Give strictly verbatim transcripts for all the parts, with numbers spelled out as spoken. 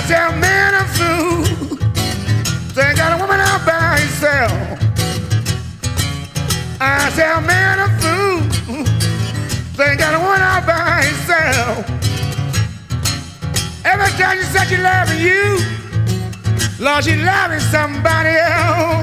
say a man a fool. They got a woman out by himself. I say a man a fool. They got a woman out by himself. Every time you said you loving you, Lord, you loving somebody else.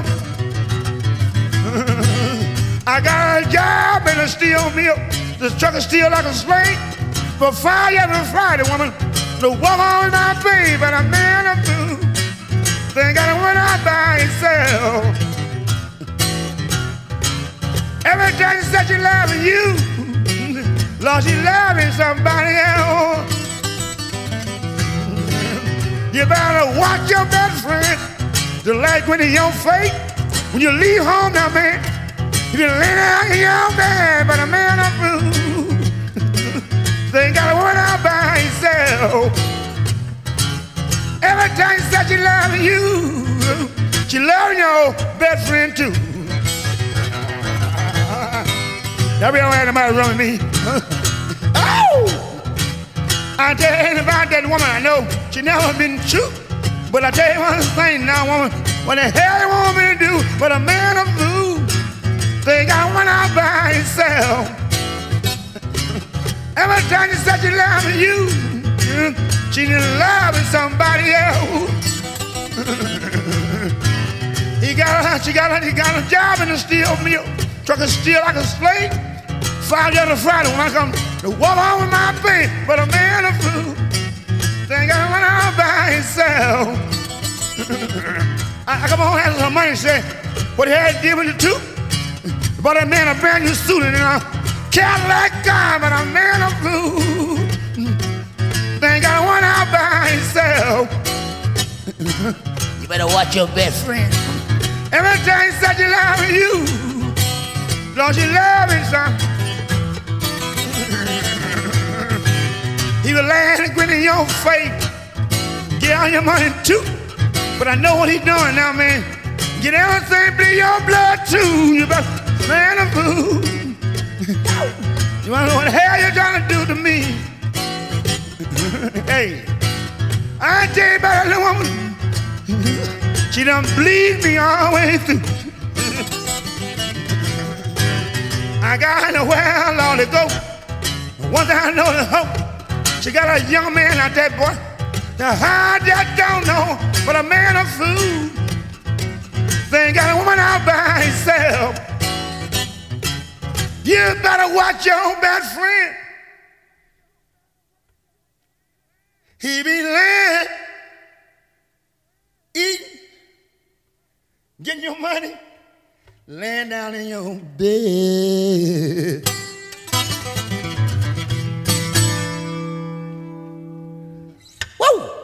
I got a job in a steel mill. This truck is steel like a slate. For Friday every Friday, woman, the woman is my baby, but a man a fool. They got a woman out by himself. Every time you said you loving you, Lord, you loving somebody else. You better watch your best friend. The light when in your face. When you leave home now, man, you lay down in your bed, but a man a fool. They got a woman out by himself. Every time you said she loving you, she loving your best friend too. Y'all be all right about running me. Oh! I tell you anything about that woman I know, she never been true. But I tell you one thing now, woman, what the hell you want me to do? But a man of fool, they got one out by himself. Every time you said she loving you, she just loving somebody else. he got a, she got a, he got a job in the steel mill, trucking steel like a slave. Friday to Friday when I come to walk on with my baby, but a man of fool, they got one out by himself. I, I come home and ask some money and say, what he had to deal with the two? Bought that man a brand new suit and a Cadillac car, but a man of fool, they got one out by himself. You better watch your best friend. Every time he said you loving you, don't you love him, son? He was laying and grinning your face. Get all your money too. But I know what he's doing now, man. Get everything, bleed your blood too. You better, man, a fool. You wanna know what the hell you're trying to do to me? Hey, I tell you about that little woman. She done bleed me all the way through. I got nowhere, Lord, to go. One thing I know to hope. She got a young man out there, boy. Now I just don't know, but a man a fool. They ain't got a woman out by himself. You better watch your own best friend. He be laying, eating, getting your money, laying down in your bed. Woo!